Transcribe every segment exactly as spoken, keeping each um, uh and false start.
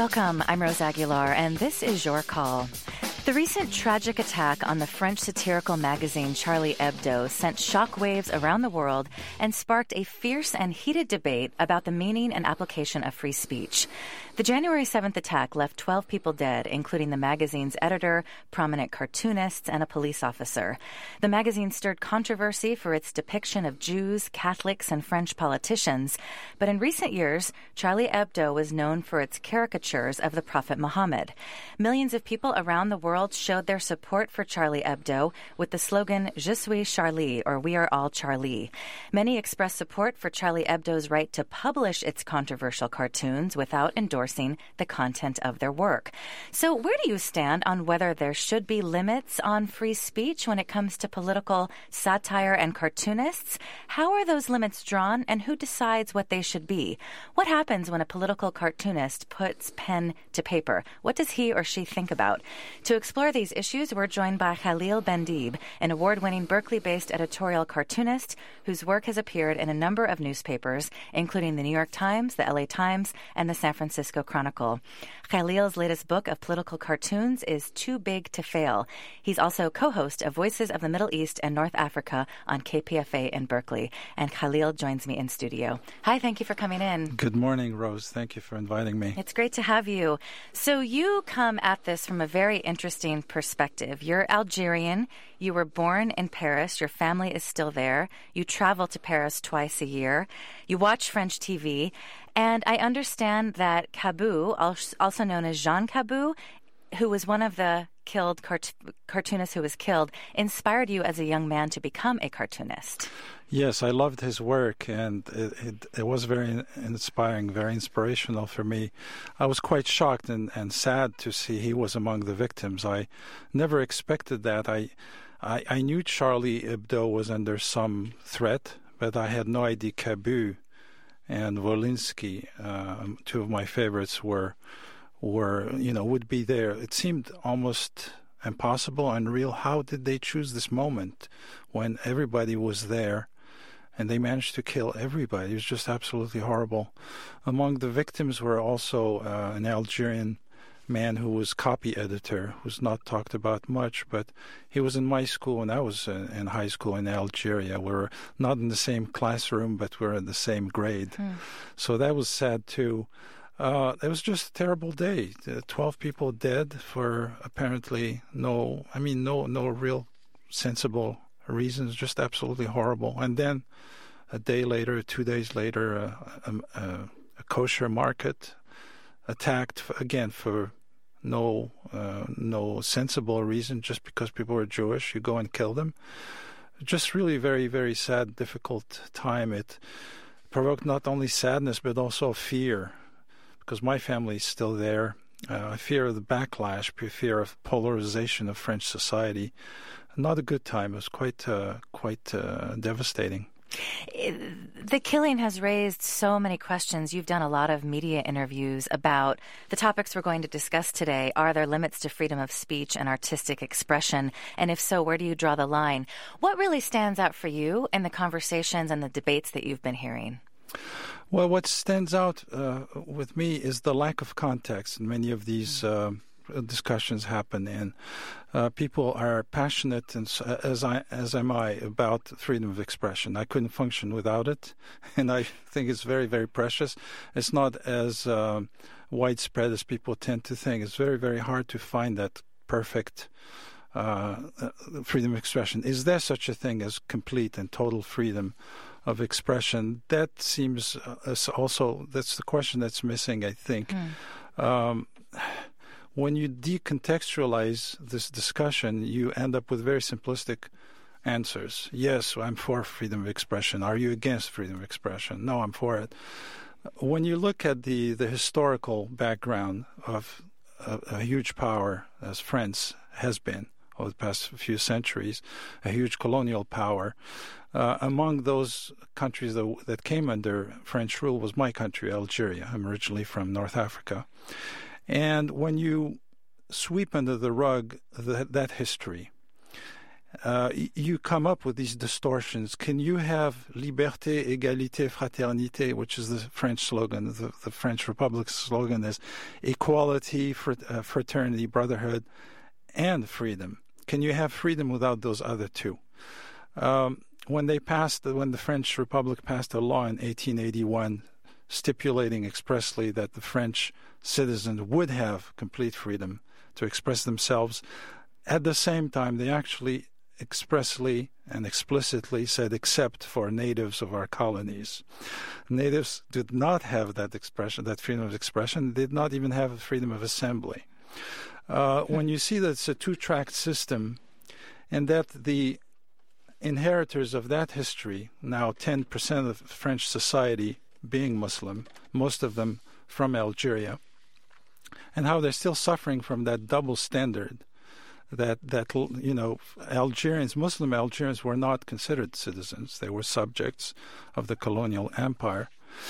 Welcome, I'm Rose Aguilar, and this is Your Call. The recent tragic attack on the French satirical magazine Charlie Hebdo sent shockwaves around the world and sparked a fierce and heated debate about the meaning and application of free speech. The January seventh attack left twelve people dead, including the magazine's editor, prominent cartoonists, and a police officer. The magazine stirred controversy for its depiction of Jews, Catholics, and French politicians. But in recent years, Charlie Hebdo was known for its caricatures of the Prophet Muhammad. Millions of people around the world showed their support for Charlie Hebdo with the slogan, Je suis Charlie, or We are all Charlie. Many expressed support for Charlie Hebdo's right to publish its controversial cartoons without endorsing the content of their work. So where do you stand on whether there should be limits on free speech when it comes to political satire and cartoonists? How are those limits drawn, and who decides what they should be? What happens when a political cartoonist puts pen to paper? What does he or she think about? To explore these issues, we're joined by Khalil Bendib, an award-winning Berkeley-based editorial cartoonist whose work has appeared in a number of newspapers, including the New York Times, the L A Times, and the San Francisco Chronicle. Khalil's latest book of political cartoons is Too Big to Fail. He's also co-host of Voices of the Middle East and North Africa on K P F A in Berkeley. And Khalil joins me in studio. Hi, thank you for coming in. Good morning, Rose. Thank you for inviting me. It's great to have you. So you come at this from a very interesting perspective. You're Algerian. You were born in Paris. Your family is still there. You travel to Paris twice a year. You watch French T V. And I understand that Cabou, also known as Jean Cabou, who was one of the killed cart- cartoonists who was killed, inspired you as a young man to become a cartoonist. Yes, I loved his work, and it, it, it was very inspiring, very inspirational for me. I was quite shocked and, and sad to see he was among the victims. I never expected that. I, I, I knew Charlie Hebdo was under some threat, but I had no idea Cabou and Wolinski, uh, two of my favorites, were, were you know, would be there. It seemed almost impossible, unreal. How did they choose this moment when everybody was there and they managed to kill everybody? It was just absolutely horrible. Among the victims were also uh, an Algerian man who was copy editor, who's not talked about much, but he was in my school when I was uh, in high school in Algeria. We were not in the same classroom, but we were in the same grade. Hmm. So that was sad too. Uh, it was just a terrible day. Uh, Twelve people dead for apparently no, I mean, no, no real sensible reasons, just absolutely horrible. And then a day later, two days later, uh, a, a, a kosher market attacked for, again for no uh, no sensible reason, just because people were Jewish. You go and kill them. Just really very, very sad, difficult time. It provoked not only sadness but also fear, because my family is still there. Uh, I fear of the backlash, fear of polarization of French society. Not a good time. It was quite uh, quite uh, devastating. The killing has raised so many questions. You've done a lot of media interviews about the topics we're going to discuss today. Are there limits to freedom of speech and artistic expression? And if so, where do you draw the line? What really stands out for you in the conversations and the debates that you've been hearing? Well, what stands out uh, with me is the lack of context in many of these uh, discussions happen, and uh, people are passionate, and uh, as I as am I, about freedom of expression. I couldn't function without it, and I think it's very, very precious. It's not as uh, widespread as people tend to think. It's very, very hard to find that perfect uh, freedom of expression. Is there such a thing as complete and total freedom of expression? That seems uh, also, that's the question that's missing, I think. Mm. Um, When you decontextualize this discussion, you end up with very simplistic answers. Yes, I'm for freedom of expression. Are you against freedom of expression? No, I'm for it. When you look at the, the historical background of a, a huge power, as France has been over the past few centuries, a huge colonial power, uh, among those countries that, that came under French rule was my country, Algeria. I'm originally from North Africa. And when you sweep under the rug the, that history, uh, you come up with these distortions. Can you have liberté, égalité, fraternité, which is the French slogan, the, the French Republic's slogan is equality, fr- uh, fraternity, brotherhood, and freedom. Can you have freedom without those other two? Um, when they passed, when the French Republic passed a law in eighteen eighty-one stipulating expressly that the French citizens would have complete freedom to express themselves, at the same time they actually expressly and explicitly said, except for natives of our colonies. Natives did not have that expression, that freedom of expression, did not even have freedom of assembly. Uh, when you see that it's a two-track system and that the inheritors of that history, now ten percent of French society being Muslim, most of them from Algeria, and how they're still suffering from that double standard, that, that you know, Algerians, Muslim Algerians were not considered citizens. They were subjects of the colonial empire.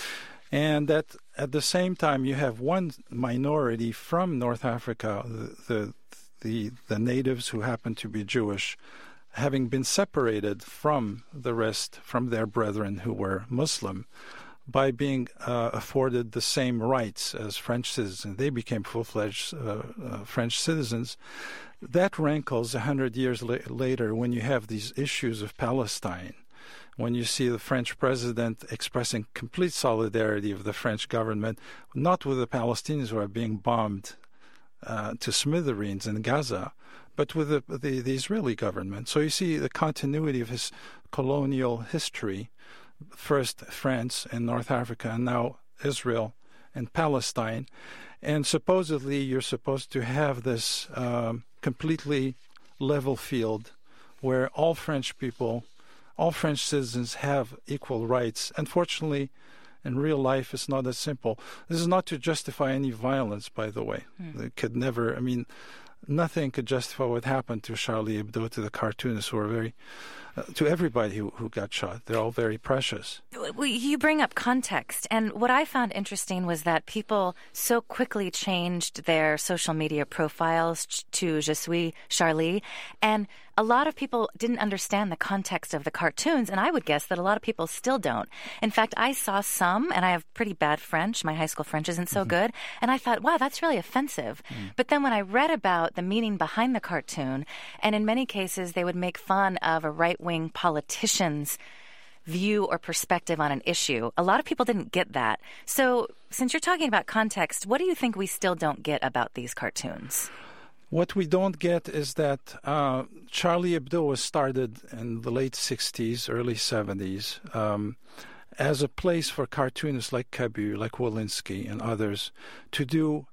And that at the same time you have one minority from North Africa, the the the, the natives who happen to be Jewish, having been separated from the rest, from their brethren who were Muslim, by being uh, afforded the same rights as French citizens. They became full-fledged uh, uh, French citizens. That rankles a hundred years la- later when you have these issues of Palestine, when you see the French president expressing complete solidarity of the French government, not with the Palestinians who are being bombed uh, to smithereens in Gaza, but with the, the, the Israeli government. So you see the continuity of his colonial history, first France and North Africa, and now Israel and Palestine. And supposedly you're supposed to have this um, completely level field where all French people, all French citizens have equal rights. Unfortunately, in real life, it's not as simple. This is not to justify any violence, by the way. Mm. It could never, I mean, nothing could justify what happened to Charlie Hebdo, to the cartoonists who were very, uh, to everybody who, who got shot. They're all very precious. You bring up context, and what I found interesting was that people so quickly changed their social media profiles to Je suis Charlie, and a lot of people didn't understand the context of the cartoons, and I would guess that a lot of people still don't. In fact, I saw some, and I have pretty bad French. My high school French isn't so mm-hmm. good, and I thought, wow, that's really offensive. Mm. But then when I read about the meaning behind the cartoon, and in many cases they would make fun of a right-wing politician's view or perspective on an issue. A lot of people didn't get that. So since you're talking about context, what do you think we still don't get about these cartoons? What we don't get is that uh, Charlie Hebdo was started in the late sixties, early seventies, um, as a place for cartoonists like Cabu, like Wolinski, and others to do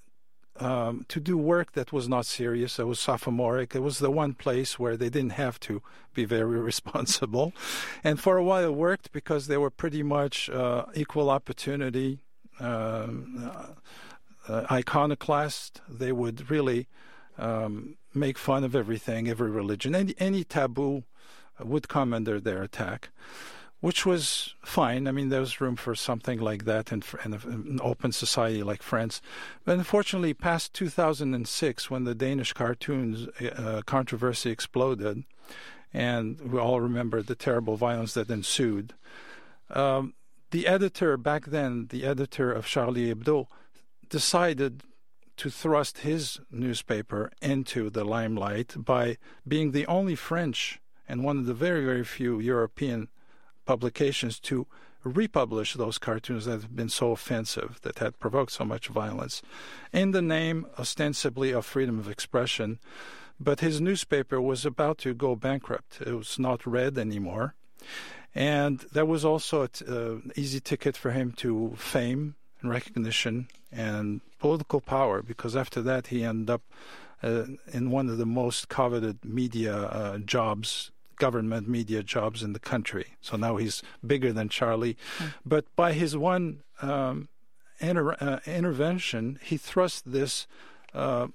Um, to do work that was not serious. It was sophomoric. It was the one place where they didn't have to be very responsible. And for a while it worked because they were pretty much uh, equal opportunity, um, uh, uh, iconoclast. They would really um, make fun of everything, every religion. Any, any taboo would come under their attack, which was fine. I mean, there was room for something like that in, in an open society like France. But unfortunately, past two thousand six, when the Danish cartoons uh, controversy exploded, and we all remember the terrible violence that ensued, um, the editor back then, the editor of Charlie Hebdo, decided to thrust his newspaper into the limelight by being the only French and one of the very, very few European publications to republish those cartoons that have been so offensive, that had provoked so much violence, in the name, ostensibly, of freedom of expression. But his newspaper was about to go bankrupt. It was not read anymore. And that was also an easy ticket for him to fame and recognition and political power, because after that he ended up uh, in one of the most coveted media uh, jobs, government media jobs in the country. So now he's bigger than Charlie. Mm. But by his one um, inter- uh, intervention, he thrust this uh,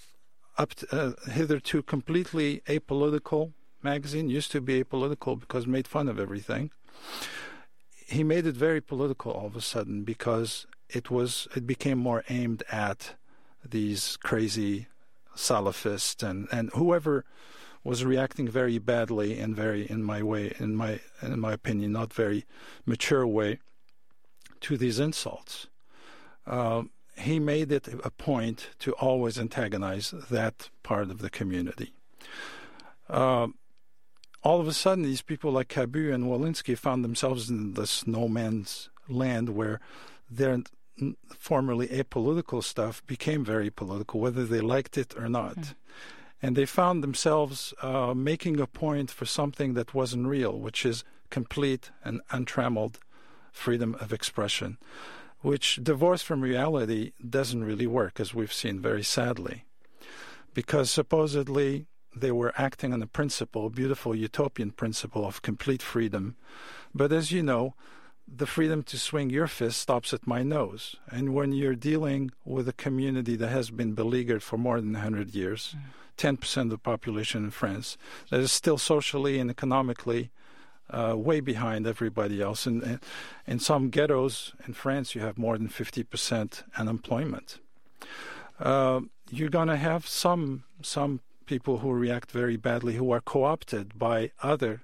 up to, uh, hitherto completely apolitical magazine. Used to be apolitical because it made fun of everything. He made it very political all of a sudden because it was it became more aimed at these crazy Salafists and, and whoever was reacting very badly and very, in my way, in my in my opinion, not very mature way to these insults. Uh, he made it a point to always antagonize that part of the community. Uh, all of a sudden, these people like Cabu and Wolinski found themselves in this no man's land where their formerly apolitical stuff became very political, whether they liked it or not. Mm. And they found themselves uh, making a point for something that wasn't real, which is complete and untrammeled freedom of expression, which, divorced from reality, doesn't really work, as we've seen very sadly. Because supposedly they were acting on a principle, a beautiful utopian principle of complete freedom. But as you know, the freedom to swing your fist stops at my nose. And when you're dealing with a community that has been beleaguered for more than one hundred years, mm. ten percent of the population in France, that is still socially and economically uh, way behind everybody else. And, and in some ghettos in France, you have more than fifty percent unemployment. Uh, you're going to have some some people who react very badly, who are co-opted by other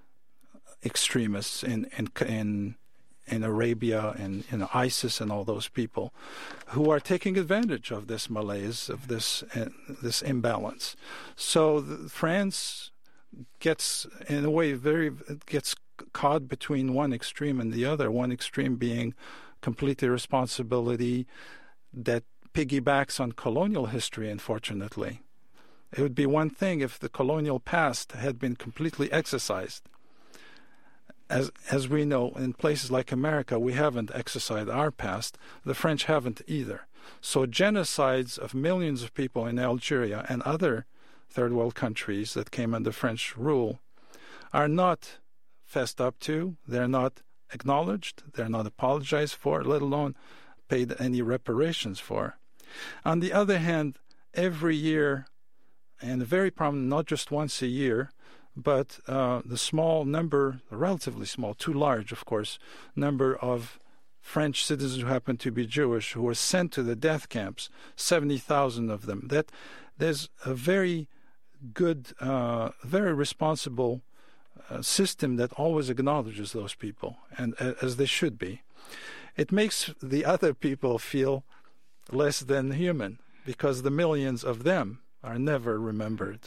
extremists in in in in Arabia and in ISIS and all those people who are taking advantage of this malaise, of this uh, this imbalance. So the, France gets, in a way, very gets caught between one extreme and the other. One extreme being complete irresponsibility that piggybacks on colonial history, unfortunately. It would be one thing if the colonial past had been completely exercised. As as we know, in places like America, we haven't exercised our past. The French haven't either. So genocides of millions of people in Algeria and other third world countries that came under French rule are not fessed up to. They're not acknowledged. They're not apologized for, let alone paid any reparations for. On the other hand, every year, and very prominent, not just once a year, but uh, the small number, the relatively small, too large, of course, number of French citizens who happen to be Jewish who were sent to the death camps, seventy thousand of them. That there's a very good, uh, very responsible uh, system that always acknowledges those people, and uh, as they should be. It makes the other people feel less than human because the millions of them are never remembered.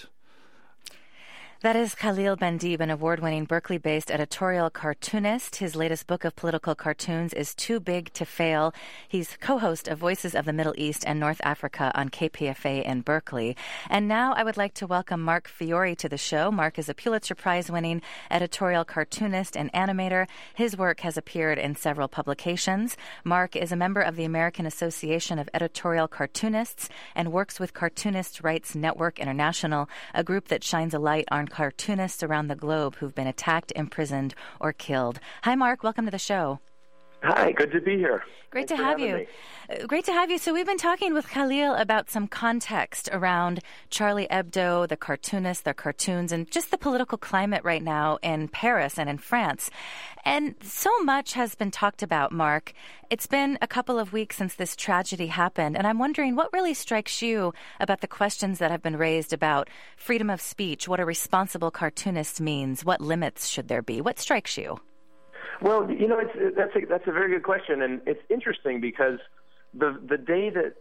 That is Khalil Bendib, an award-winning Berkeley-based editorial cartoonist. His latest book of political cartoons is Too Big to Fail. He's co-host of Voices of the Middle East and North Africa on K P F A in Berkeley. And now I would like to welcome Mark Fiore to the show. Mark is a Pulitzer Prize-winning editorial cartoonist and animator. His work has appeared in several publications. Mark is a member of the American Association of Editorial Cartoonists and works with Cartoonist Rights Network International, a group that shines a light on cartoonists around the globe who've been attacked, imprisoned, or killed. Hi, Mark. Welcome to the show. Hi. Good to be here. Great Thanks to have you. Me. Great to have you. So we've been talking with Khalil about some context around Charlie Hebdo, the cartoonists, their cartoons, and just the political climate right now in Paris and in France. And so much has been talked about, Mark. It's been a couple of weeks since this tragedy happened, and I'm wondering what really strikes you about the questions that have been raised about freedom of speech, what a responsible cartoonist means, what limits should there be? What strikes you? Well, you know, it's, that's a, that's a very good question, and it's interesting because the the day that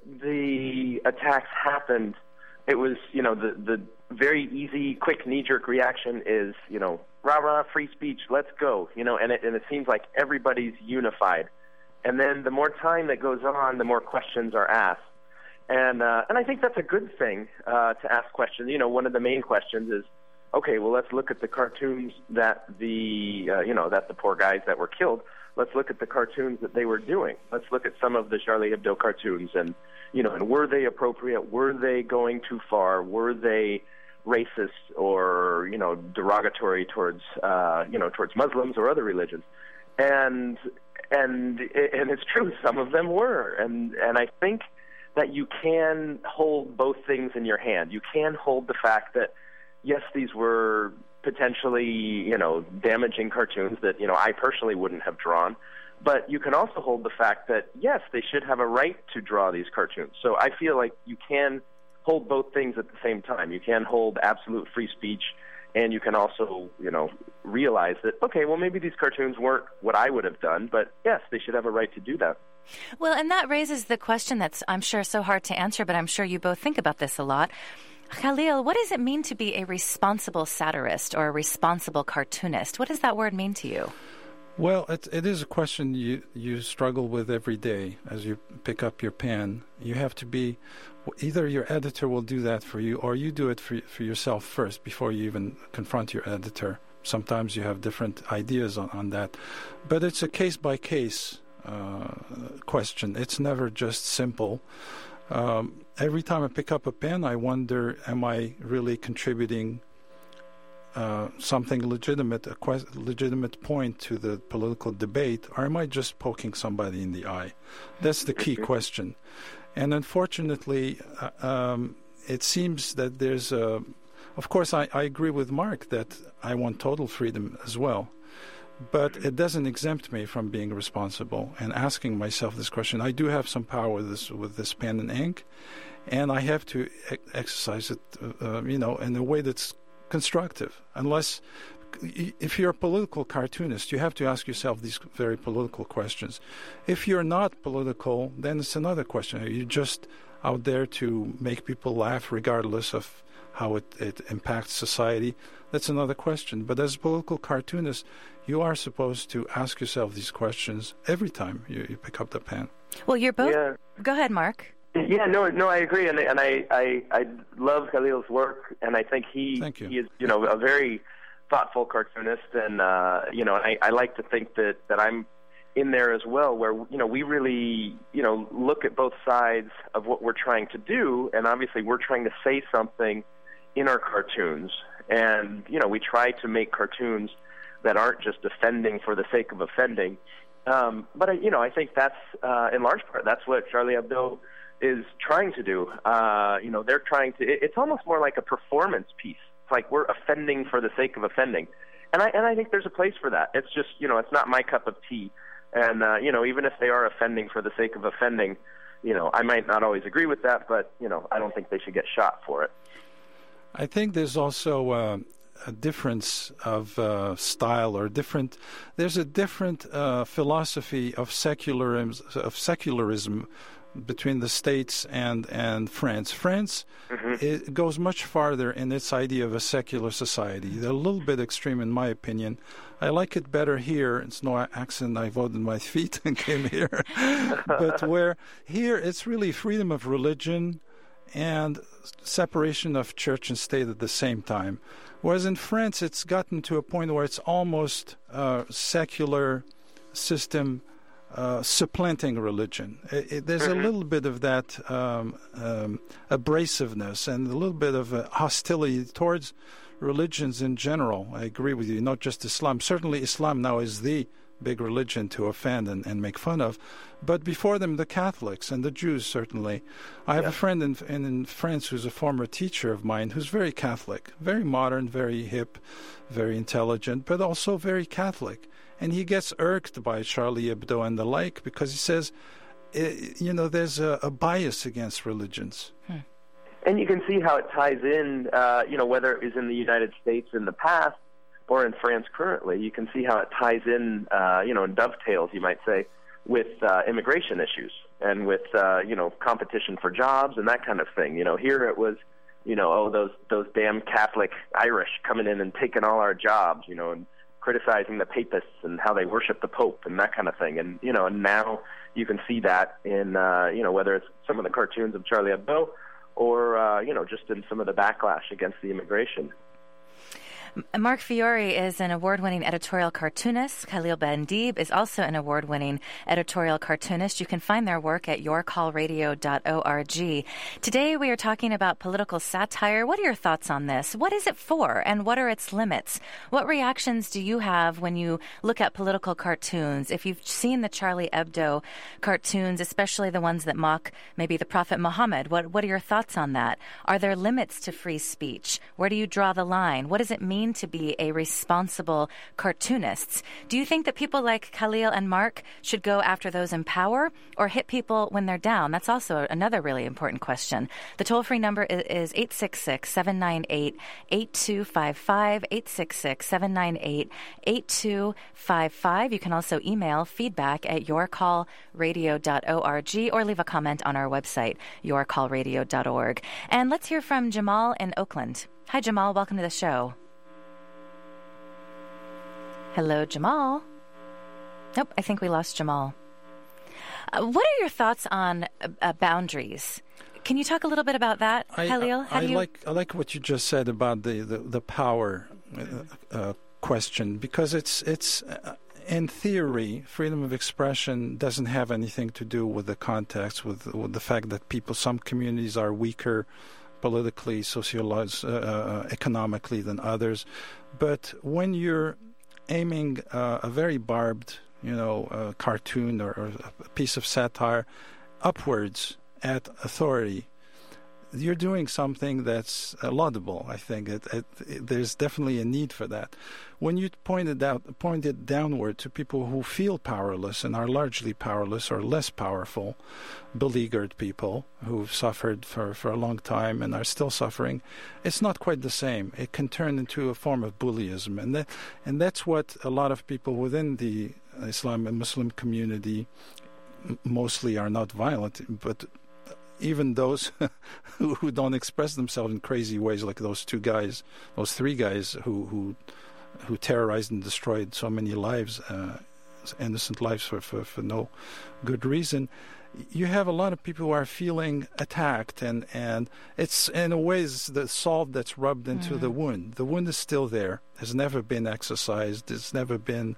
the attacks happened, it was, you know, the, the very easy, quick, knee-jerk reaction is, you know, rah, rah, free speech, let's go, you know, and it, and it seems like everybody's unified. And then the more time that goes on, the more questions are asked. And uh, and I think that's a good thing uh, to ask questions. You know, one of the main questions is, okay, well, let's look at the cartoons that the, uh, you know, that the poor guys that were killed, let's look at the cartoons that they were doing. Let's look at some of the Charlie Hebdo cartoons and, you know, and were they appropriate? Were they going too far? Were they racist or, you know, derogatory towards, uh, you know, towards Muslims or other religions? And, and, and it's true, some of them were. And, and I think that you can hold both things in your hand. You can hold the fact that, yes, these were potentially, you know, damaging cartoons that, you know, I personally wouldn't have drawn. But you can also hold the fact that, yes, they should have a right to draw these cartoons. So I feel like you can hold both things at the same time. You can hold absolute free speech, and you can also, you know, realize that, okay, well, maybe these cartoons weren't what I would have done, but yes, they should have a right to do that. Well, and that raises the question that's, I'm sure, so hard to answer, but I'm sure you both think about this a lot. Khalil, what does it mean to be a responsible satirist or a responsible cartoonist? What does that word mean to you? Well, it, it is a question you, you struggle with every day as you pick up your pen. You have to be, either your editor will do that for you, or you do it for, for yourself first before you even confront your editor. Sometimes you have different ideas on, on that. But it's a case-by-case uh, question. It's never just simple. Um, every time I pick up a pen, I wonder, am I really contributing uh, something legitimate, a que- legitimate point to the political debate, or am I just poking somebody in the eye? That's the key question. And unfortunately, uh, um, it seems that there's a... Of course, I, I agree with Mark that I want total freedom as well. But it doesn't exempt me from being responsible and asking myself this question. I do have some power with this with this pen and ink, and I have to e- exercise it, uh, you know, in a way that's constructive. Unless, if you're a political cartoonist, you have to ask yourself these very political questions. If you're not political, then it's another question. Are you just out there to make people laugh regardless of how it, it impacts society? That's another question. But as a political cartoonist, you are supposed to ask yourself these questions every time you, you pick up the pen. Well, you're both... Yeah. Go ahead, Mark. Yeah, no, no, I agree, and and I, I, I love Khalil's work, and I think he Thank you. he is, you know, a very thoughtful cartoonist, and uh, you know, I, I like to think that, that I'm in there as well, where you know we really you know look at both sides of what we're trying to do, and obviously we're trying to say something in our cartoons, and you know we try to make cartoons that aren't just offending for the sake of offending. Um, but you know, I think that's uh, in large part that's what Charlie Hebdo is trying to do. Uh, you know, they're trying to. It, it's almost more like a performance piece. It's like we're offending for the sake of offending, and I and I think there's a place for that. It's just you know, it's not my cup of tea. And uh, you know, even if they are offending for the sake of offending, you know, I might not always agree with that, but you know, I don't think they should get shot for it. I think there's also uh, a difference of uh, style, or different. There's a different uh, philosophy of secularism, of secularism between the States and, and France. France mm-hmm. it goes much farther in its idea of a secular society. They're a little bit extreme, in my opinion. I like it better here. It's no accident I voted my feet and came here. But where here it's really freedom of religion and separation of church and state at the same time. Whereas in France, it's gotten to a point where it's almost a secular system uh, supplanting religion. It, it, there's mm-hmm. a little bit of that um, um, abrasiveness and a little bit of uh, hostility towards religions in general. I agree with you, not just Islam. Certainly Islam now is the big religion to offend and, and make fun of. But before them, the Catholics and the Jews, certainly. I have yeah. a friend in, in, in France who's a former teacher of mine who's very Catholic, very modern, very hip, very intelligent, but also very Catholic. And he gets irked by Charlie Hebdo and the like because he says, you know, there's a, a bias against religions. Hmm. And you can see how it ties in, uh, you know, whether it was in the United States in the past or in France currently. You can see how it ties in, uh, you know, and dovetails, you might say, with uh, immigration issues and with, uh, you know, competition for jobs and that kind of thing. You know, here it was, you know, oh, those those damn Catholic Irish coming in and taking all our jobs, you know, and criticizing the papists and how they worship the Pope and that kind of thing. And, you know, and now you can see that in, uh, you know, whether it's some of the cartoons of Charlie Hebdo or, uh, you know, just in some of the backlash against the immigration. Mark Fiore is an award-winning editorial cartoonist. Khalil Ben-Deeb is also an award-winning editorial cartoonist. You can find their work at your call radio dot org. Today we are talking about political satire. What are your thoughts on this? What is it for, and what are its limits? What reactions do you have when you look at political cartoons? If you've seen the Charlie Hebdo cartoons, especially the ones that mock maybe the Prophet Muhammad, what, what are your thoughts on that? Are there limits to free speech? Where do you draw the line? What does it mean mean to be a responsible cartoonist? Do you think that people like Khalil and Mark should go after those in power or hit people when they're down? That's also another really important question. The toll-free number is eight six six, seven nine eight, eight two five five, eight six six, seven nine eight, eight two five five. You can also email feedback at your call radio dot org or leave a comment on our website, your call radio dot org. And let's hear from Jamal in Oakland. Hi, Jamal. Welcome to the show. Hello, Jamal. Nope, I think we lost Jamal. Uh, what are your thoughts on uh, uh, boundaries? Can you talk a little bit about that, I, Khalil? How I, do you... like I like what you just said about the the, the power uh, uh, question, because it's it's uh, in theory, freedom of expression doesn't have anything to do with the context, with with the fact that people, some communities are weaker politically, sociologically, uh, uh, economically than others. But when you're aiming uh, a very barbed, you know, uh, cartoon or, or a piece of satire upwards at authority, you're doing something that's uh, laudable. I think it, it, it, there's definitely a need for that. When you point it out, point it downward to people who feel powerless and are largely powerless or less powerful, beleaguered people who've suffered for, for a long time and are still suffering, it's not quite the same. It can turn into a form of bullyism, and that, and that's what a lot of people within the Islam and Muslim community m- mostly are not violent, but even those who, who don't express themselves in crazy ways, like those two guys, those three guys who who, who terrorized and destroyed so many lives, uh, innocent lives for, for, for no good reason. You have a lot of people who are feeling attacked, and, and it's in a way it's the salt that's rubbed into mm-hmm. the wound. The wound is still there, has never been exorcised, it's never been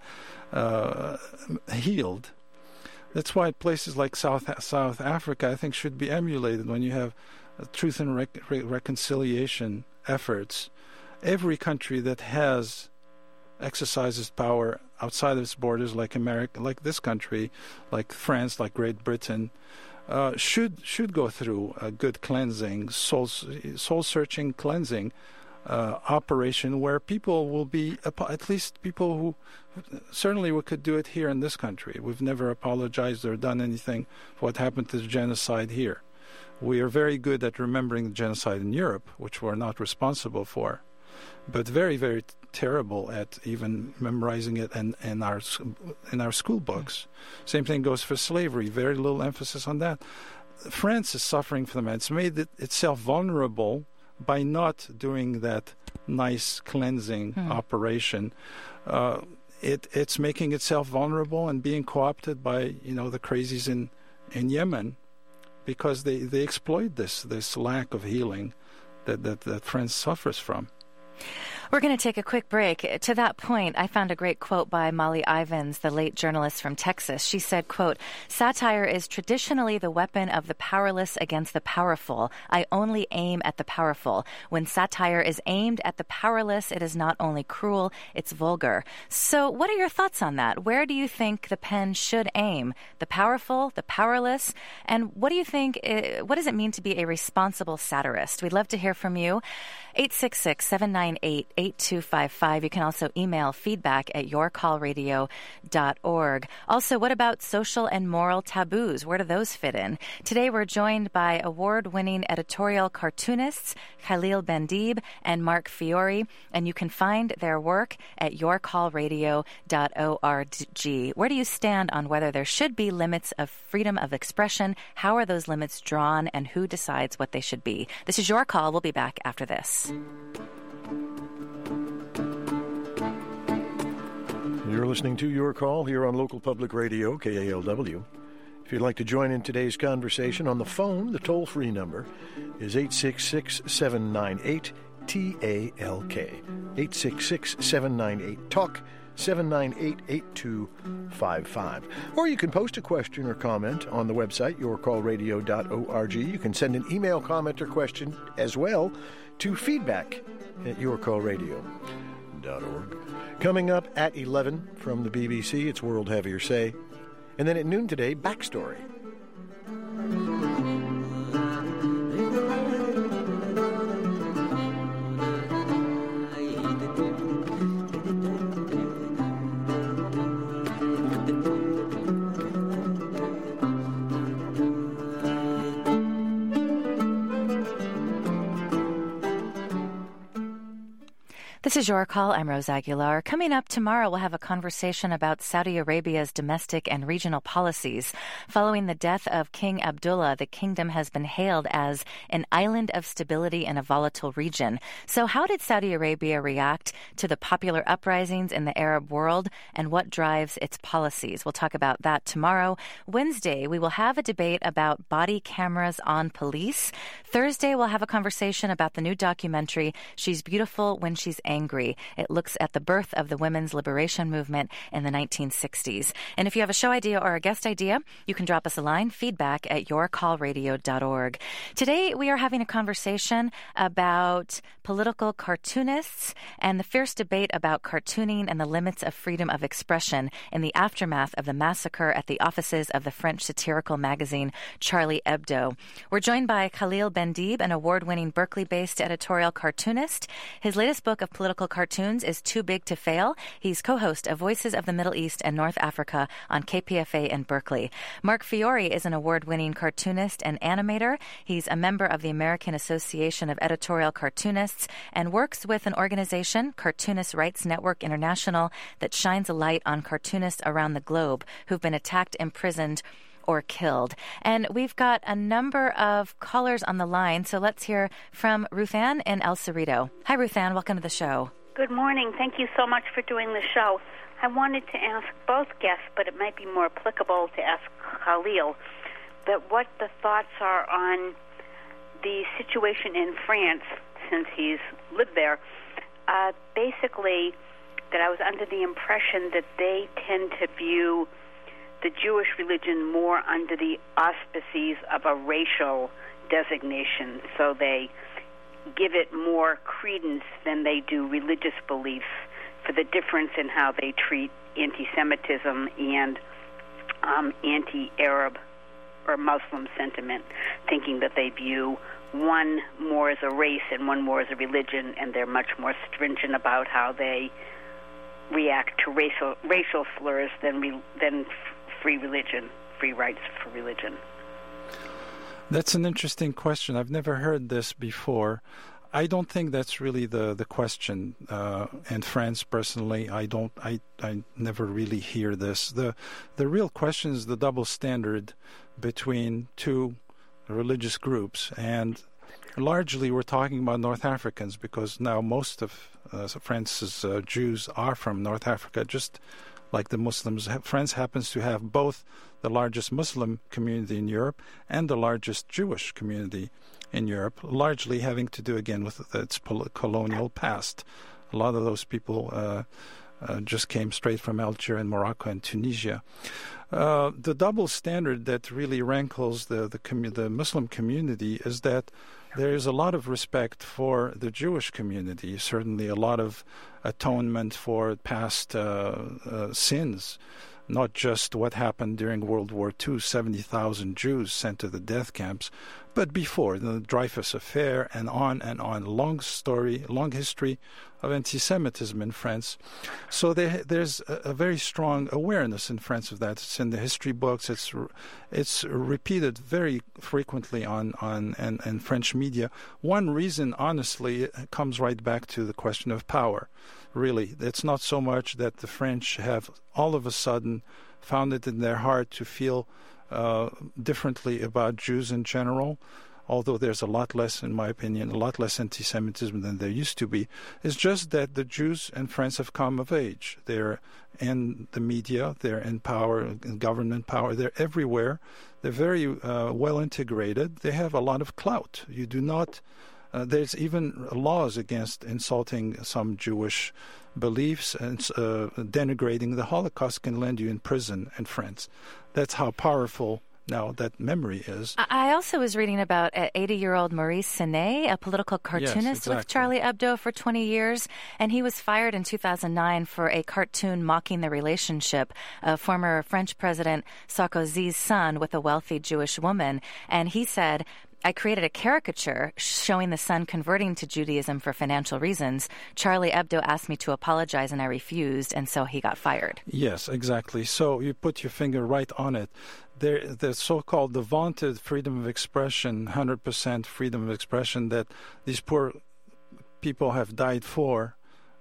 uh, healed. That's why places like South South Africa, I think, should be emulated when you have uh, truth and rec- re- reconciliation efforts. Every country that has exercises power outside of its borders, like America, like this country, like France, like Great Britain, uh, should should go through a good cleansing, soul soul searching cleansing uh, operation, where people will be, at least people who. Certainly we could do it here in this country. We've never apologized or done anything for what happened to the genocide here. We are very good at remembering the genocide in Europe, which we're not responsible for, but very, very terrible at even memorizing it in, in, our, in our school books. Same thing goes for slavery, very little emphasis on that. France is suffering from that. It's made it itself vulnerable by not doing that nice cleansing hmm. operation. Uh, It, it's making itself vulnerable and being co-opted by, you know, the crazies in, in Yemen, because they, they exploit this this lack of healing that, that, that France suffers from. We're going to take a quick break. To that point, I found a great quote by Molly Ivins, the late journalist from Texas. She said, quote, "Satire is traditionally the weapon of the powerless against the powerful. I only aim at the powerful. When satire is aimed at the powerless, it is not only cruel, it's vulgar." So what are your thoughts on that? Where do you think the pen should aim? The powerful, the powerless? And what do you think, what does it mean to be a responsible satirist? We'd love to hear from you. eight six six, seven nine eight, eight two five five. You can also email feedback at your call radio dot org. Also, what about social and moral taboos? Where do those fit in? Today, we're joined by award-winning editorial cartoonists Khalil Bendib and Mark Fiore, and you can find their work at your call radio dot org. Where do you stand on whether there should be limits of freedom of expression? How are those limits drawn, and who decides what they should be? This is Your Call. We'll be back after this. You're listening to Your Call here on Local Public Radio, K A L W. If you'd like to join in today's conversation on the phone, the toll-free number is eight six six, seven nine eight, T A L K. eight six six, seven nine eight, talk, seven nine eight, eight two five five. Or you can post a question or comment on the website, your call radio dot org. You can send an email comment or question as well to feedback at your call radio dot org. Coming up at eleven from the B B C, it's World Have Your Say. And then at noon today, Backstory. This is Your Call. I'm Rose Aguilar. Coming up tomorrow, we'll have a conversation about Saudi Arabia's domestic and regional policies. Following the death of King Abdullah, the kingdom has been hailed as an island of stability in a volatile region. So how did Saudi Arabia react to the popular uprisings in the Arab world, and what drives its policies? We'll talk about that tomorrow. Wednesday, we will have a debate about body cameras on police. Thursday, we'll have a conversation about the new documentary, She's Beautiful When She's Angry. It looks at the birth of the women's liberation movement in the nineteen sixties. And if you have a show idea or a guest idea, you can drop us a line, feedback at your call radio dot org. Today, we are having a conversation about political cartoonists and the fierce debate about cartooning and the limits of freedom of expression in the aftermath of the massacre at the offices of the French satirical magazine Charlie Hebdo. We're joined by Khalil Bendib, an award-winning Berkeley-based editorial cartoonist. His latest book of political cartoons is Too Big to Fail. He's co-host of Voices of the Middle East and North Africa on K P F A in Berkeley. Mark Fiore is an award-winning cartoonist and animator. He's a member of the American Association of Editorial Cartoonists and works with an organization, Cartoonist Rights Network International, that shines a light on cartoonists around the globe who've been attacked, imprisoned, or killed. And we've got a number of callers on the line, so let's hear from Ruthann in El Cerrito. Hi, Ruthann. Welcome to the show. Good morning. Thank you so much for doing the show. I wanted to ask both guests, but it might be more applicable to ask Khalil, that what the thoughts are on the situation in France, since he's lived there. Uh, basically, that I was under the impression that they tend to view the Jewish religion more under the auspices of a racial designation, so they give it more credence than they do religious beliefs for the difference in how they treat anti-Semitism and um, anti-Arab or Muslim sentiment, thinking that they view one more as a race and one more as a religion, and they're much more stringent about how they react to racial racial slurs than re, than free religion, free rights for religion. That's an interesting question. I've never heard this before. I don't think that's really the, the question. Uh, in France, personally, I don't. I I never really hear this. the The real question is the double standard between two religious groups, and largely we're talking about North Africans, because now most of uh, France's uh, Jews are from North Africa, just like the Muslims. France happens to have both the largest Muslim community in Europe and the largest Jewish community in Europe, largely having to do, again, with its colonial past. A lot of those people uh, uh, just came straight from Algeria and Morocco and Tunisia. Uh, the double standard that really rankles the the, commu- the Muslim community is that there is a lot of respect for the Jewish community, certainly a lot of atonement for past uh, uh, sins, not just what happened during World War Two, seventy thousand Jews sent to the death camps, but before, the Dreyfus Affair, and on and on. Long story, long history of anti-Semitism in France. So there, there's a, a very strong awareness in France of that. It's in the history books. It's it's repeated very frequently on, on and, and French media. One reason, honestly, comes right back to the question of power. Really, it's not so much that the French have all of a sudden found it in their heart to feel uh, differently about Jews in general, although there's a lot less, in my opinion, a lot less anti-Semitism than there used to be. It's just that the Jews in France have come of age. They're in the media, they're in power, in government power, they're everywhere. They're very uh, well integrated. They have a lot of clout. You do not... Uh, there's even laws against insulting some Jewish beliefs, and uh, denigrating the Holocaust can land you in prison in France. That's how powerful now that memory is. I also was reading about eighty-year-old Maurice Senet, a political cartoonist yes, exactly. with Charlie Hebdo for twenty years, and he was fired in two thousand nine for a cartoon mocking the relationship of former French President Sarkozy's son with a wealthy Jewish woman. And he said, I created a caricature showing the son converting to Judaism for financial reasons. Charlie Hebdo asked me to apologize, and I refused, and so he got fired. Yes, exactly. So you put your finger right on it. There, the so-called, the vaunted freedom of expression, one hundred percent freedom of expression that these poor people have died for,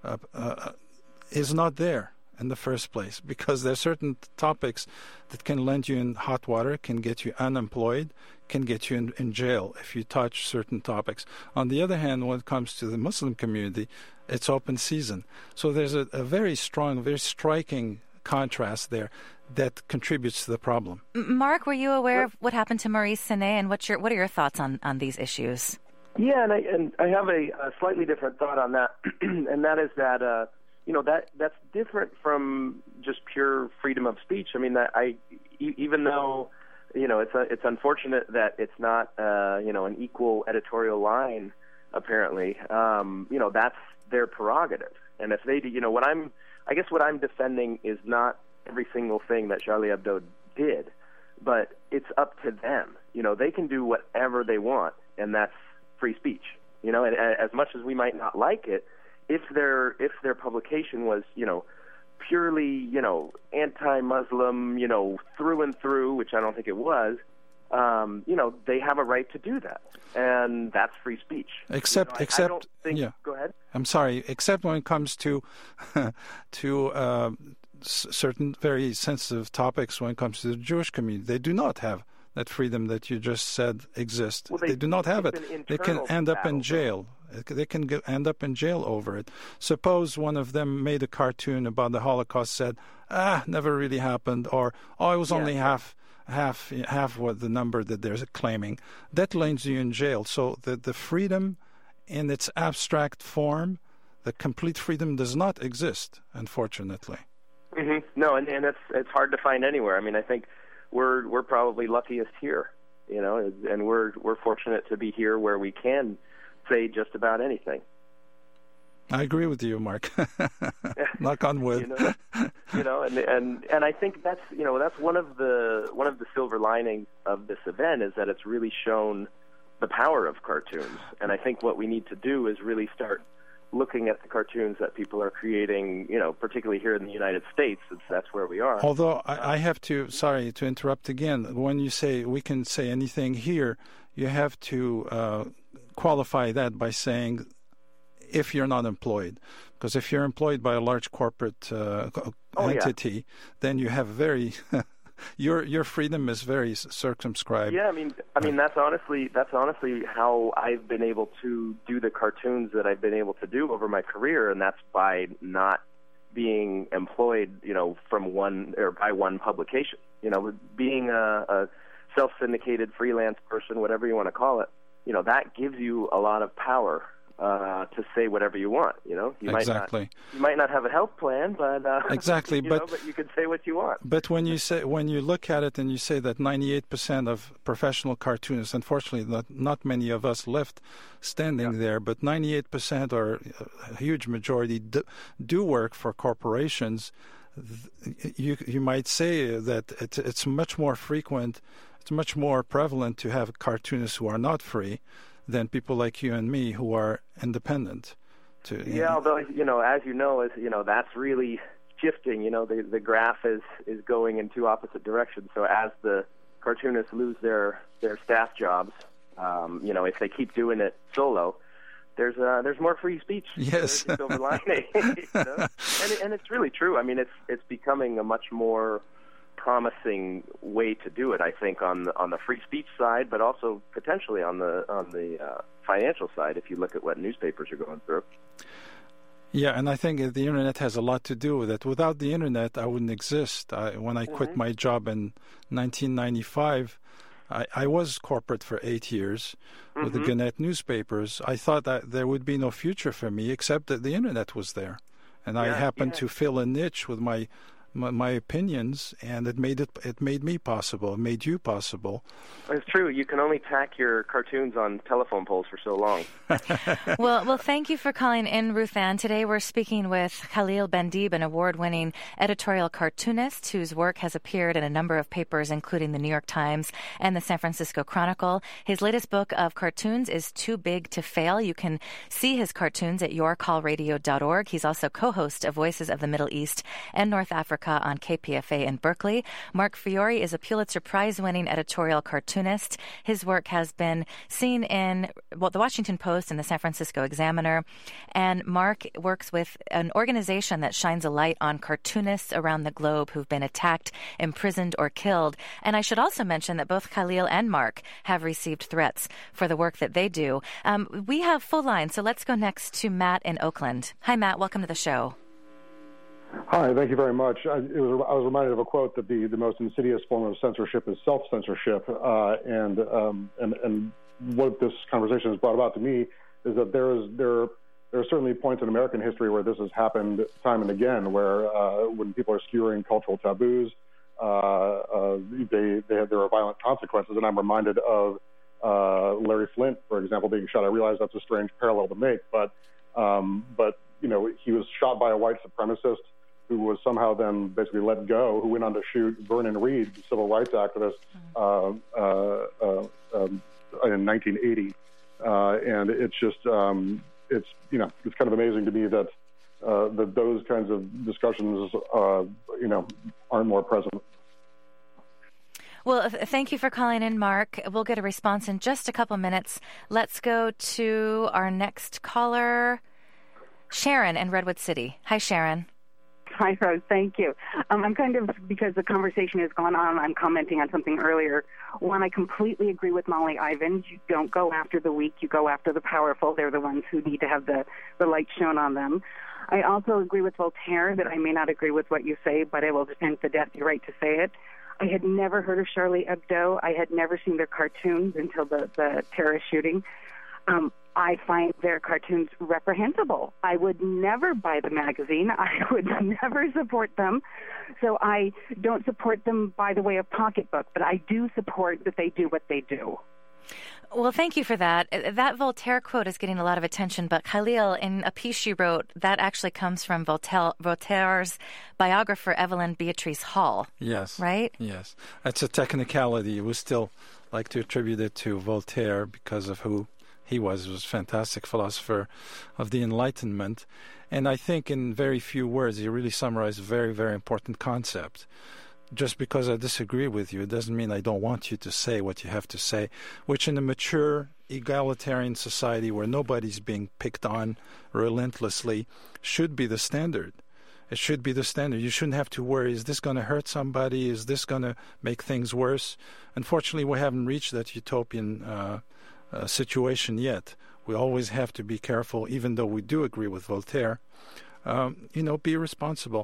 uh, uh, is not there in the first place, because there are certain topics that can land you in hot water, can get you unemployed, can get you in, in jail if you touch certain topics. On the other hand, when it comes to the Muslim community, it's open season. So there's a, a very strong, very striking contrast there that contributes to the problem. Mark, were you aware of what happened to Maurice Sine, and what's your, what are your thoughts on, on these issues? Yeah, and I, and I have a, a slightly different thought on that, and that is that, uh, you know, that that's different from just pure freedom of speech. I mean, that I, even though, you know, it's a, it's unfortunate that it's not, uh, you know, an equal editorial line, apparently, um, you know, that's their prerogative. And if they, you know, what I'm, I guess what I'm defending is not every single thing that Charlie Hebdo did, but it's up to them. You know, they can do whatever they want, and that's free speech. You know, and, and as much as we might not like it, if their if their publication was, you know, purely, you know, anti-Muslim, you know, through and through, which I don't think it was, um, you know, they have a right to do that, and that's free speech. Except, you know, I, except, I don't think, yeah. Go ahead. I'm sorry. Except when it comes to to uh, s- certain very sensitive topics, when it comes to the Jewish community, they do not have that freedom that you just said exists. Well, they, they do not have it. They can end up in battle, jail. They can get, end up in jail over it. Suppose one of them made a cartoon about the Holocaust, said, ah, never really happened, or, oh, it was yeah. only half half half what the number that they're claiming. That lands you in jail. So the, the freedom in its abstract form, the complete freedom does not exist, unfortunately. Mm-hmm. No, and, and it's it's hard to find anywhere. I mean, I think we're we're probably luckiest here, you know, and we're we're fortunate to be here where we can say just about anything. I agree with you, Mark. Knock on wood. you know, you know, and and and I think that's you know that's one of the one of the silver linings of this event is that it's really shown the power of cartoons. And I think what we need to do is really start looking at the cartoons that people are creating, you know, particularly here in the United States, since that's where we are. Although I, I have to, sorry to interrupt again, when you say we can say anything here, you have to uh, qualify that by saying if you're not employed. Because if you're employed by a large corporate uh, oh, entity, yeah. then you have very... Your your freedom is very circumscribed. Yeah, I mean, I mean that's honestly that's honestly how I've been able to do the cartoons that I've been able to do over my career, and that's by not being employed, you know, from one or by one publication. You know, being a, a self-syndicated freelance person, whatever you want to call it, you know, that gives you a lot of power uh, to say whatever you want. You know, you exactly. might not, you might not have a health plan, but uh, exactly, you but know, but you can say what you want. But when you say when you look at it and you say that ninety-eight percent of professional cartoonists, unfortunately, not not many of us left standing yeah. there, but ninety-eight percent or a huge majority do, do work for corporations. You you might say that it's it's much more frequent, it's much more prevalent to have cartoonists who are not free than people like you and me who are independent. To, yeah, you know. although, you know, as you know, is you know, that's really shifting. You know, the the graph is, is going in two opposite directions. So as the cartoonists lose their, their staff jobs, um, you know, if they keep doing it solo, there's uh, there's more free speech. Yes. There's a silver lining. You know? and, it, and it's really true. I mean, it's it's becoming a much more promising way to do it, I think, on the, on the free speech side, but also potentially on the on the uh, financial side, if you look at what newspapers are going through. Yeah, and I think the internet has a lot to do with it. Without the internet, I wouldn't exist. I, when I quit mm-hmm. my job in nineteen ninety-five, I, I was corporate for eight years mm-hmm. with the Gannett newspapers. I thought that there would be no future for me except that the internet was there. And yeah, I happened yeah. to fill a niche with my My, my opinions, and it made it it made me possible, it made you possible. It's true. You can only tack your cartoons on telephone poles for so long. well, well, thank you for calling in, Ruth Ann. Today we're speaking with Khalil Bendib, an award-winning editorial cartoonist whose work has appeared in a number of papers, including the New York Times and the San Francisco Chronicle. His latest book of cartoons is Too Big to Fail. You can see his cartoons at your call radio dot org. He's also co-host of Voices of the Middle East and North Africa America on K P F A in Berkeley. Mark Fiore is a Pulitzer Prize-winning editorial cartoonist. His work has been seen in well, the Washington Post and the San Francisco Examiner. And Mark works with an organization that shines a light on cartoonists around the globe who've been attacked, imprisoned, or killed. And I should also mention that both Khalil and Mark have received threats for the work that they do. Um, we have full lines, so let's go next to Matt in Oakland. Hi, Matt. Welcome to the show. Hi, thank you very much. I, it was, I was reminded of a quote that the, the most insidious form of censorship is self-censorship, uh, and, um, and and what this conversation has brought about to me is that there is there there are certainly points in American history where this has happened time and again, where uh, when people are skewering cultural taboos, uh, uh, they, they have, there are violent consequences. And I'm reminded of uh, Larry Flynt, for example, being shot. I realize that's a strange parallel to make, but um, but you know, he was shot by a white supremacist who was somehow then basically let go, who went on to shoot Vernon Reid, the civil rights activist, uh, uh, uh, um, in nineteen eighty. Uh, and it's just, um, it's, you know, it's kind of amazing to me that, uh, that those kinds of discussions, uh, you know, aren't more present. Well, thank you for calling in, Mark. We'll get a response in just a couple minutes. Let's go to our next caller, Sharon in Redwood City. Hi, Sharon. Hi, Rose. Thank you. Um, I'm kind of, because the conversation has gone on, I'm commenting on something earlier. One, I completely agree with Molly Ivins. You don't go after the weak, you go after the powerful. They're the ones who need to have the, the light shown on them. I also agree with Voltaire that I may not agree with what you say, but I will defend the deathly right to say it. I had never heard of Charlie Hebdo. I had never seen their cartoons until the, the terrorist shooting. Um, I find their cartoons reprehensible. I would never buy the magazine. I would never support them. So I don't support them by the way of pocketbook, but I do support that they do what they do. Well, thank you for that. That Voltaire quote is getting a lot of attention, but Khalil, in a piece you wrote, that actually comes from Voltaire, Voltaire's biographer, Evelyn Beatrice Hall. Yes. Right? Yes. That's a technicality. We still like to attribute it to Voltaire because of who he was. He was a fantastic philosopher of the Enlightenment. And I think in very few words, he really summarized a very, very important concept. Just because I disagree with you, it doesn't mean I don't want you to say what you have to say, which in a mature, egalitarian society where nobody's being picked on relentlessly should be the standard. It should be the standard. You shouldn't have to worry, is this going to hurt somebody? Is this going to make things worse? Unfortunately, we haven't reached that utopian uh, uh, situation yet. We always have to be careful, even though we do agree with Voltaire. Um, you know, be responsible.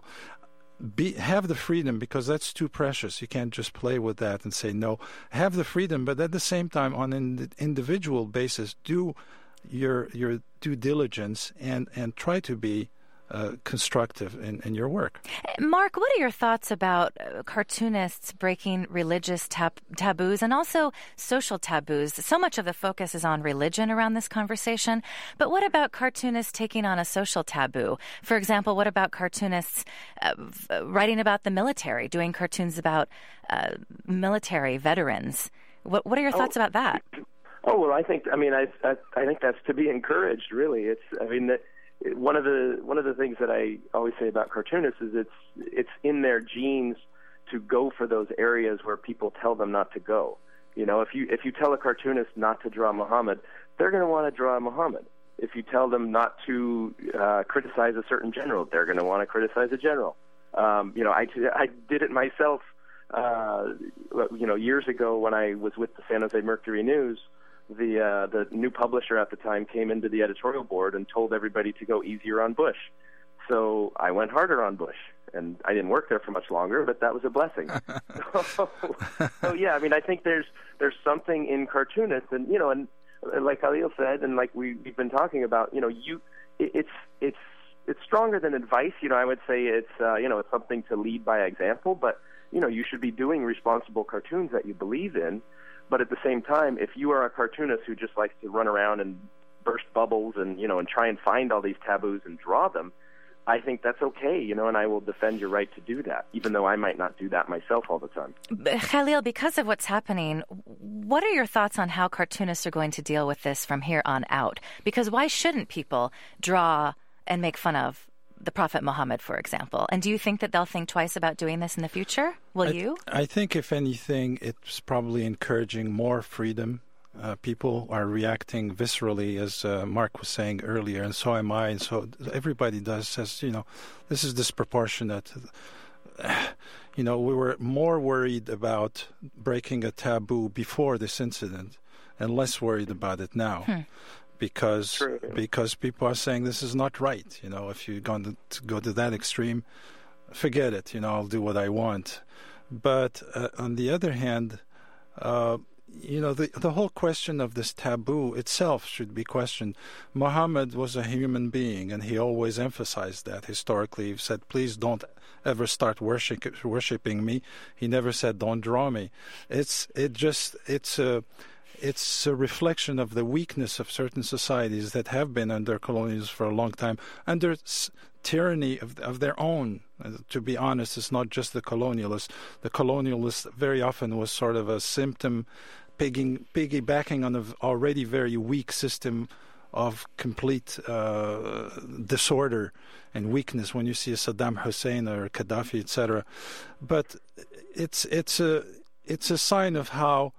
Be, have the freedom, because that's too precious. You can't just play with that and say no. Have the freedom, but at the same time, on an individual basis, do your your due diligence and, and try to be uh, constructive in, in your work. Mark, what are your thoughts about uh, cartoonists breaking religious tab- taboos and also social taboos? So much of the focus is on religion around this conversation, but what about cartoonists taking on a social taboo? For example, what about cartoonists uh, writing about the military, doing cartoons about uh, military veterans? What, what are your thoughts oh. about that? Oh, well, I think, I mean, I, I, I think that's to be encouraged, really. It's, I mean, the, One of the one of the things that I always say about cartoonists is it's it's in their genes to go for those areas where people tell them not to go. You know, if you if you tell a cartoonist not to draw Muhammad, they're going to want to draw Muhammad. If you tell them not to uh, criticize a certain general, they're going to want to criticize a general. Um, you know, I I did it myself. Uh, you know, years ago when I was with the San Jose Mercury News. The uh, the new publisher at the time came into the editorial board and told everybody to go easier on Bush. So I went harder on Bush, and I didn't work there for much longer, but that was a blessing. so, so yeah, I mean, I think there's there's something in cartoonists, and you know, and like Khalil said, and like we, we've been talking about, you know, you it, it's it's it's stronger than advice. You know, I would say it's uh, you know it's something to lead by example, but you know, you should be doing responsible cartoons that you believe in. But at the same time, if you are a cartoonist who just likes to run around and burst bubbles and, you know, and try and find all these taboos and draw them, I think that's okay, you know, and I will defend your right to do that, even though I might not do that myself all the time. Khalil, because of what's happening, what are your thoughts on how cartoonists are going to deal with this from here on out? Because why shouldn't people draw and make fun of the Prophet Muhammad, for example. And do you think that they'll think twice about doing this in the future? Will I, you? I think, if anything, it's probably encouraging more freedom. Uh, people are reacting viscerally, as uh, Mark was saying earlier, and so am I, and so everybody does, says, you know, this is disproportionate. You know, we were more worried about breaking a taboo before this incident and less worried about it now. Hmm. Because True. because people are saying this is not right. You know, if you're going to, to go to that extreme, forget it. You know, I'll do what I want. But uh, on the other hand, uh, you know, the the whole question of this taboo itself should be questioned. Muhammad was a human being, and he always emphasized that. Historically, he said, please don't ever start worship, worshiping me. He never said, don't draw me. It's it just, it's a... It's a reflection of the weakness of certain societies that have been under colonialism for a long time, under s- tyranny of, of their own. Uh, to be honest, it's not just the colonialists. The colonialists very often was sort of a symptom, pigging, piggybacking on an already very weak system of complete uh, disorder and weakness when you see a Saddam Hussein or Gaddafi, et cetera. But it's it's a it's a sign of how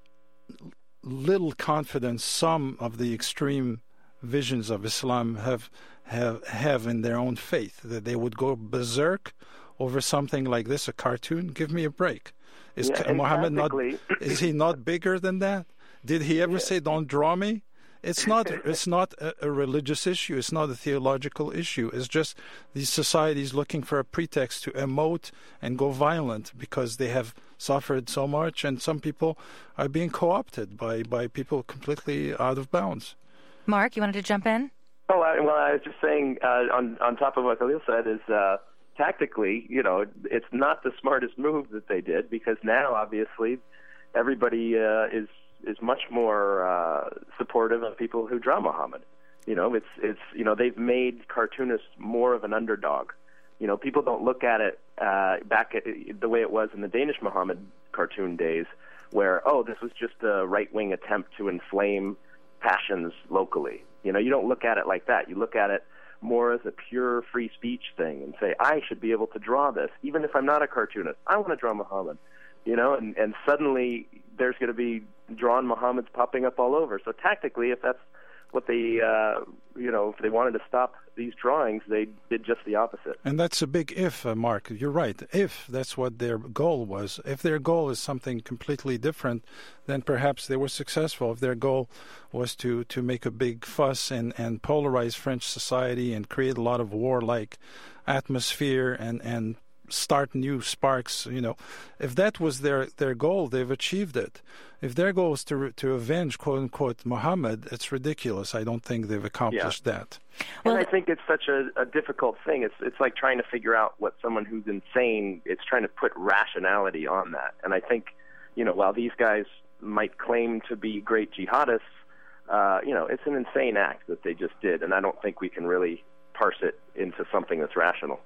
little confidence some of the extreme visions of Islam have have have in their own faith, that they would go berserk over something like this, a cartoon. Give me a break. Is yeah, Muhammad not? Is he not bigger than that? Did he ever yeah. say, "Don't draw me"? It's not. It's not a, a religious issue. It's not a theological issue. It's just these societies looking for a pretext to emote and go violent because they have suffered so much, and some people are being co-opted by, by people completely out of bounds. Mark, you wanted to jump in? Oh, I, well, I was just saying, uh, on on top of what Khalil said, is uh, tactically, you know, it's not the smartest move that they did, because now, obviously, everybody uh, is is much more uh, supportive of people who draw Muhammad. You know, it's it's you know they've made cartoonists more of an underdog. You know, people don't look at it uh, back at the way it was in the Danish Muhammad cartoon days, where, oh, this was just a right-wing attempt to inflame passions locally. You know, you don't look at it like that. You look at it more as a pure free speech thing and say, I should be able to draw this, even if I'm not a cartoonist. I want to draw Muhammad. You know, and, and suddenly there's going to be drawn Muhammads popping up all over. So tactically, if that's what they, uh, you know, if they wanted to stop these drawings, they did just the opposite. And that's a big if, uh, Mark. You're right. If that's what their goal was. If their goal is something completely different, then perhaps they were successful. If their goal was to, to make a big fuss and, and polarize French society and create a lot of warlike atmosphere and, and start new sparks, you know, if that was their, their goal, they've achieved it. If their goal is to to avenge, quote unquote, Muhammad, it's ridiculous. I don't think they've accomplished yeah. that. Well, and I think it's such a, a difficult thing. It's it's like trying to figure out what someone who's insane. It's trying to put rationality on that. And I think, you know, while these guys might claim to be great jihadists, uh, you know, it's an insane act that they just did, and I don't think we can really parse it into something that's rational.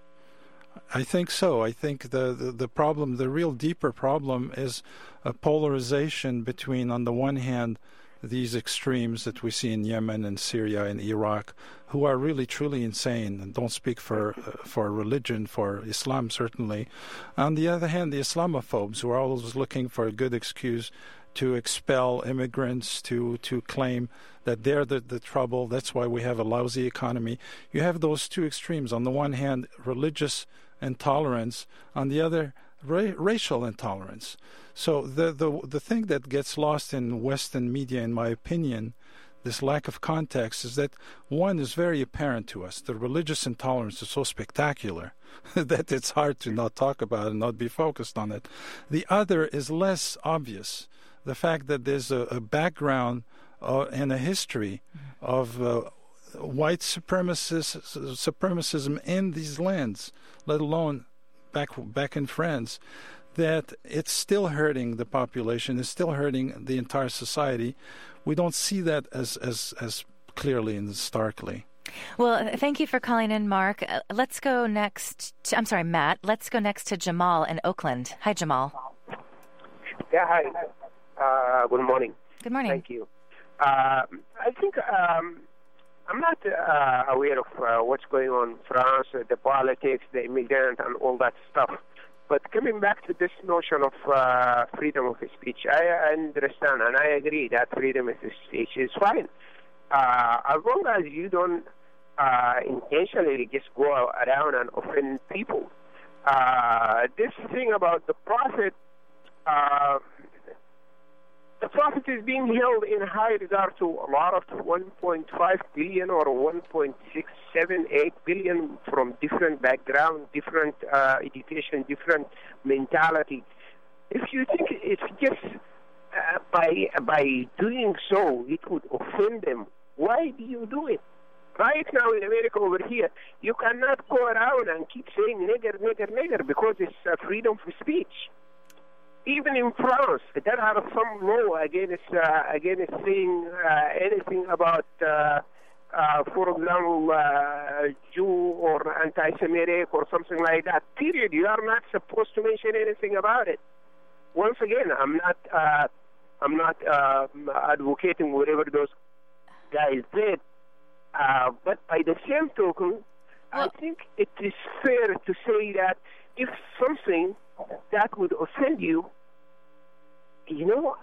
I think so. I think the, the, the problem, the real deeper problem, is a polarization between, on the one hand, these extremes that we see in Yemen and Syria and Iraq, who are really truly insane and don't speak for uh, for religion, for Islam certainly. On the other hand, the Islamophobes, who are always looking for a good excuse to expel immigrants, to to claim that they're the, the trouble. That's why we have a lousy economy. You have those two extremes. On the one hand, religious intolerance. On the other, ra- racial intolerance. So the, the the thing that gets lost in Western media, in my opinion, this lack of context, is that one is very apparent to us. The religious intolerance is so spectacular that it's hard to not talk about it and not be focused on it. The other is less obvious. The fact that there's a, a background uh, and a history of uh, white supremacist, supremacism in these lands, let alone back back in France, that it's still hurting the population, it's still hurting the entire society. We don't see that as, as, as clearly and starkly. Well, thank you for calling in, Mark. Uh, let's go next to, I'm sorry, Matt. Let's go next to Jamal in Oakland. Hi, Jamal. Yeah, hi. Uh, good morning. Good morning. Thank you. Uh, I think um, I'm not uh, aware of uh, what's going on in France, uh, the politics, the immigrant, and all that stuff. But coming back to this notion of uh, freedom of speech, I understand and I agree that freedom of speech is fine. Uh, as long as you don't uh, intentionally just go around and offend people. Uh, this thing about the prophet, uh, the prophet is being held in high regard to a lot of one point five billion or one point six seven eight billion from different background, different uh, education, different mentality. If you think it's just uh, by by doing so it would offend them, why do you do it? Right now in America over here, you cannot go around and keep saying nigger, nigger, nigger because it's uh, freedom of speech. Even in France, there are some law against uh, against saying uh, anything about, uh, uh, for example, uh, Jew or anti-Semitic or something like that. Period. You are not supposed to mention anything about it. Once again, I'm not uh, I'm not uh, advocating whatever those guys did, uh, but by the same token, well, I think it is fair to say that if something that would offend you, you know,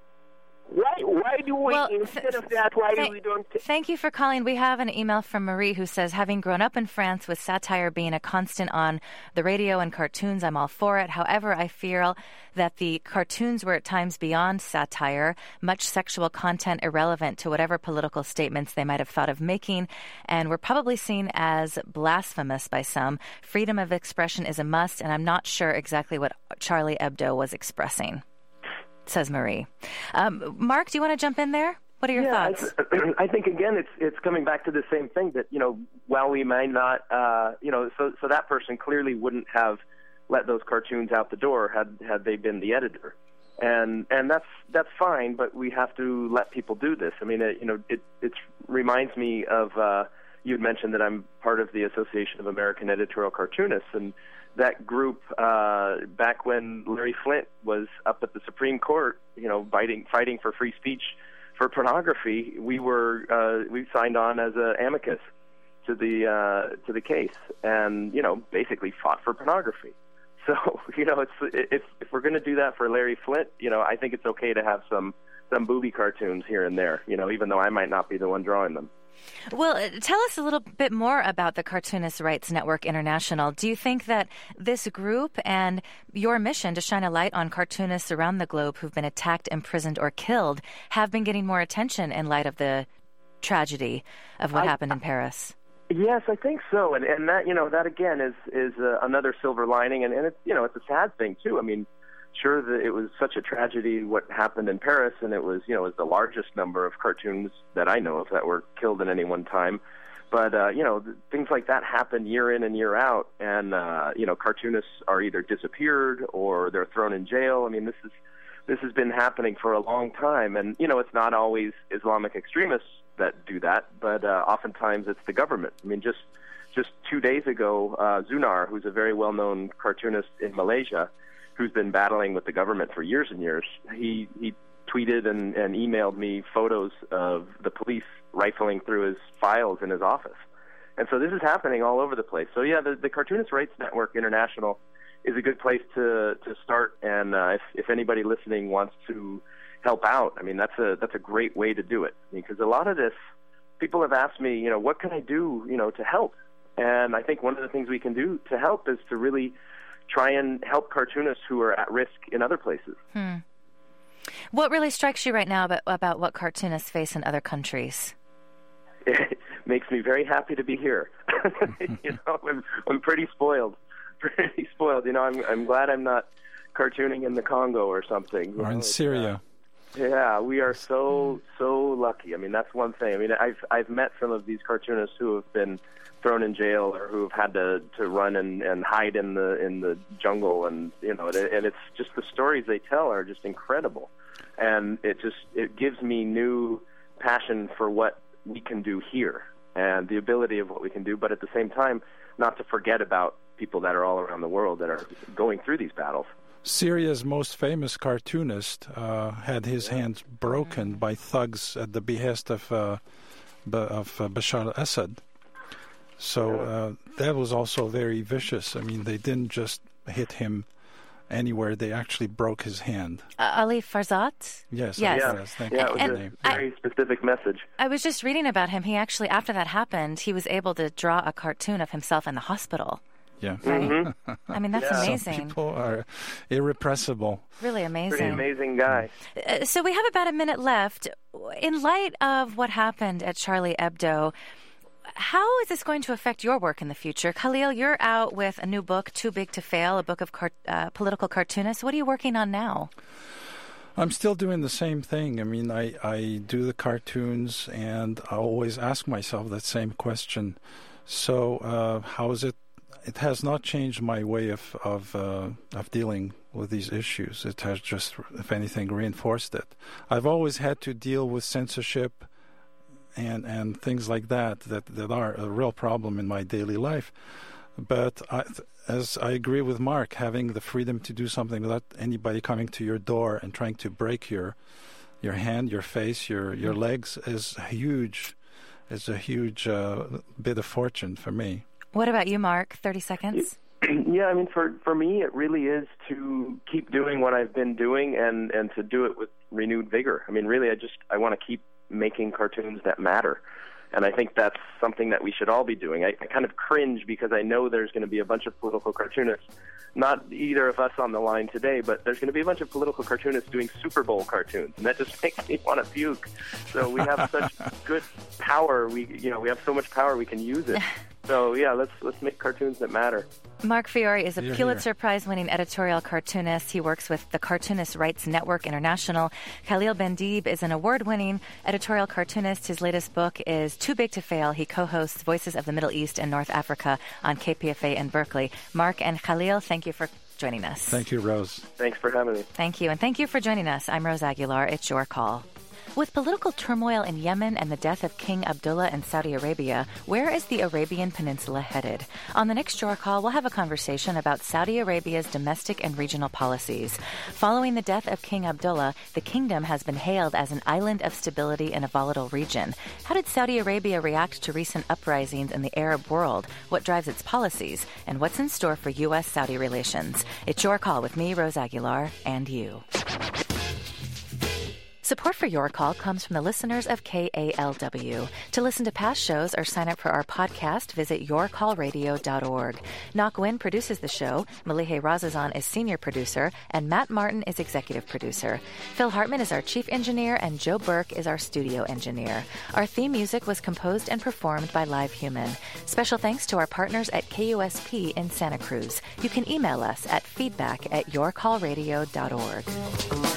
why why do we, well, instead of that, why th- do we don't... T- thank you for calling. We have an email from Marie who says, having grown up in France with satire being a constant on the radio and cartoons, I'm all for it. However, I feel that the cartoons were at times beyond satire, much sexual content irrelevant to whatever political statements they might have thought of making, and were probably seen as blasphemous by some. Freedom of expression is a must, and I'm not sure exactly what Charlie Hebdo was expressing, says Marie. Um, Mark, do you want to jump in there? What are your yeah, thoughts? I, I think, again, it's it's coming back to the same thing that, you know, while we might not, uh, you know, so so that person clearly wouldn't have let those cartoons out the door had had they been the editor. And and that's that's fine, but we have to let people do this. I mean, it, you know, it it reminds me of, uh, you had mentioned that I'm part of the Association of American Editorial Cartoonists, and that group, uh, back when Larry Flynt was up at the Supreme Court, you know, fighting fighting for free speech for pornography, we were uh, we signed on as an amicus to the uh, to the case, and you know, basically fought for pornography. So you know, it's if if we're going to do that for Larry Flynt, you know, I think it's okay to have some some booby cartoons here and there, you know, even though I might not be the one drawing them. Well, tell us a little bit more about the Cartoonist Rights Network International. Do you think that this group and your mission to shine a light on cartoonists around the globe who've been attacked, imprisoned, or killed have been getting more attention in light of the tragedy of what I, happened in Paris? Yes, I think so. And and that, you know, that again is is uh, another silver lining, and, and it's, you know, it's a sad thing too. I mean, sure that it was such a tragedy what happened in Paris, and it was, you know, it was the largest number of cartoons that I know of that were killed at any one time. But, uh, you know, things like that happen year in and year out, and, uh, you know, cartoonists are either disappeared or they're thrown in jail. I mean, this is this has been happening for a long time, and, you know, it's not always Islamic extremists that do that, but uh, oftentimes it's the government. I mean, just, just two days ago, uh, Zunar, who's a very well-known cartoonist in Malaysia, who's been battling with the government for years and years, he, he tweeted and, and emailed me photos of the police rifling through his files in his office. And so this is happening all over the place. So, yeah, the, the Cartoonist Rights Network International is a good place to, to start. And uh, if, if anybody listening wants to help out, I mean, that's a, that's a great way to do it. Because a lot of this, people have asked me, you know, what can I do, you know, to help? And I think one of the things we can do to help is to really try and help cartoonists who are at risk in other places. Hmm. What really strikes you right now about, about what cartoonists face in other countries? It makes me very happy to be here. you know, I'm, I'm pretty spoiled. Pretty spoiled. You know, I'm I'm glad I'm not cartooning in the Congo or something. Or know? in Syria. Uh, yeah, we are so so lucky. I mean, that's one thing. I mean, I've I've met some of these cartoonists who have been thrown in jail or who have had to, to run and, and hide in the in the jungle, and you know, and it's just the stories they tell are just incredible, and it just it gives me new passion for what we can do here and the ability of what we can do, but at the same time, not to forget about people that are all around the world that are going through these battles. Syria's most famous cartoonist uh, had his hands broken by thugs at the behest of uh, of uh, Bashar al-Assad. So uh, that was also very vicious. I mean, they didn't just hit him anywhere. They actually broke his hand. Uh, Ali Farzad? Yes. Yes. Yeah, Thank yeah you. it was And a very specific message. I was just reading about him. He actually, after that happened, he was able to draw a cartoon of himself in the hospital. Yeah. Right? Mm-hmm. I mean, that's Yeah. amazing. Some people are irrepressible. Really amazing. Pretty amazing guy. Uh, so we have about a minute left. In light of what happened at Charlie Hebdo, how is this going to affect your work in the future? Khalil, you're out with a new book, Too Big to Fail, a book of car- uh, political cartoonists. What are you working on now? I'm still doing the same thing. I mean, I, I do the cartoons, and I always ask myself that same question. So uh, how is it? It has not changed my way of of, uh, of dealing with these issues. It has just, if anything, reinforced it. I've always had to deal with censorship and and things like that that, that are a real problem in my daily life. But I, as I agree with Mark, having the freedom to do something without anybody coming to your door and trying to break your your hand, your face, your, your legs is huge. Is a huge uh, bit of fortune for me. What about you, Mark? thirty seconds. Yeah, I mean, for for me, it really is to keep doing what I've been doing and and to do it with renewed vigor. I mean, really, I just I want to keep making cartoons that matter. And I think that's something that we should all be doing. I, I kind of cringe because I know there's going to be a bunch of political cartoonists, not either of us on the line today, but there's going to be a bunch of political cartoonists doing Super Bowl cartoons, and that just makes me want to puke. So we have such good power. We, you know, we have so much power we can use it. So yeah, let's let's make cartoons that matter. Mark Fiore is a Here, Pulitzer here. Prize-winning editorial cartoonist. He works with the Cartoonist Rights Network International. Khalil Bendib is an award-winning editorial cartoonist. His latest book is Too Big to Fail. He co-hosts Voices of the Middle East and North Africa on K P F A in Berkeley. Mark and Khalil, thank you for joining us. Thank you, Rose. Thanks for having me. Thank you, and thank you for joining us. I'm Rose Aguilar. It's your call. With political turmoil in Yemen and the death of King Abdullah in Saudi Arabia, where is the Arabian Peninsula headed? On the next Your Call, we'll have a conversation about Saudi Arabia's domestic and regional policies. Following the death of King Abdullah, the kingdom has been hailed as an island of stability in a volatile region. How did Saudi Arabia react to recent uprisings in the Arab world? What drives its policies? And what's in store for U S Saudi relations? It's Your Call with me, Rose Aguilar, and you. Support for Your Call comes from the listeners of K A L W. To listen to past shows or sign up for our podcast, visit your call radio dot org. Nak Nguyen produces the show, Malihe Razazan is senior producer, and Matt Martin is executive producer. Phil Hartman is our chief engineer, and Joe Burke is our studio engineer. Our theme music was composed and performed by Live Human. Special thanks to our partners at K U S P in Santa Cruz. You can email us at feedback at your call radio dot org.